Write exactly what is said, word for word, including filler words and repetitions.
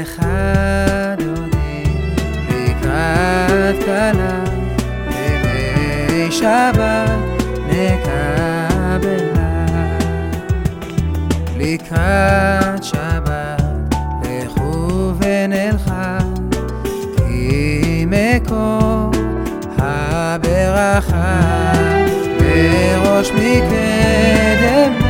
לך דודי לקראת כלה, בימי שבת נקבלה. לקראת שבת לכו ונלכה, כי מקור הברכה בראש מקדם